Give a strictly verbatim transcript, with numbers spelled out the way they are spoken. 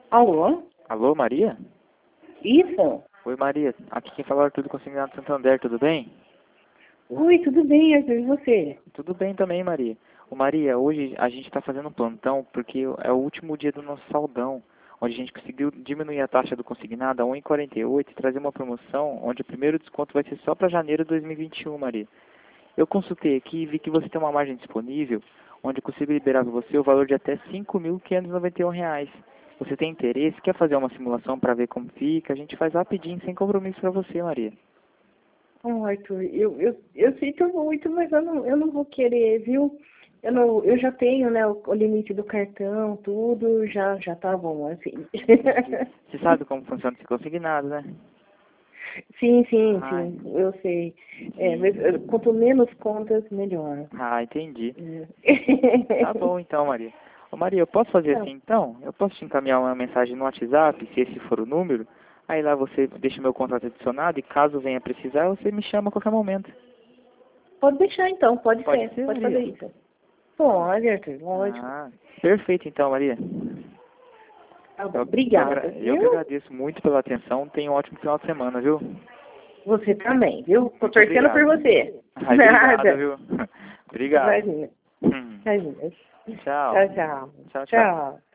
Alô? Alô, Maria? Isso? Oi, Maria. Aqui quem fala é Arthur do Consignado Santander, tudo bem? Oi, tudo bem, Arthur, e você? Tudo bem também, Maria. Ô, Maria, hoje a gente está fazendo um plantão porque é o último dia do nosso saldão, onde a gente conseguiu diminuir a taxa do consignado a um vírgula quarenta e oito e trazer uma promoção onde o primeiro desconto vai ser só para janeiro de dois mil e vinte e um, Maria. Eu consultei aqui e vi que você tem uma margem disponível, onde eu consigo liberar para você o valor de até cinco mil quinhentos e noventa e um reais. Você tem interesse? Quer fazer uma simulação para ver como fica? A gente faz rapidinho, sem compromisso para você, Maria. Oh, Arthur, eu, eu, eu sinto muito, mas eu não, eu não vou querer, viu? Eu, não, eu já tenho, né, o, o limite do cartão, tudo, já, já tá bom, assim. Entendi. Você sabe como funciona esse consignado, né? Sim, sim, Ah, sim, eu sei. É, sim. mas eh, quanto menos contas, melhor. Ah, entendi. Tá É. bom então, Maria. Ô, Maria, eu posso fazer Não, assim então? Eu posso te encaminhar uma mensagem no WhatsApp, se esse for o número. Aí lá você deixa meu contato adicionado e caso venha precisar, você me chama a qualquer momento. pode deixar então, pode Pode ser, ser, pode fazer Maria? isso. Pode, Arthur, lógico. Ah, perfeito então, Maria. Tá bom, Eu, eu, agra- obrigada, eu que viu? agradeço muito pela atenção. Tenha um ótimo final de semana, viu? Você também, viu? Tô Muito torcendo por obrigado. você. Ai, obrigado, Nada. viu? Obrigado. Imagina. Hum. Imagina. Tchau. Tchau, tchau. Tchau, tchau. Tchau.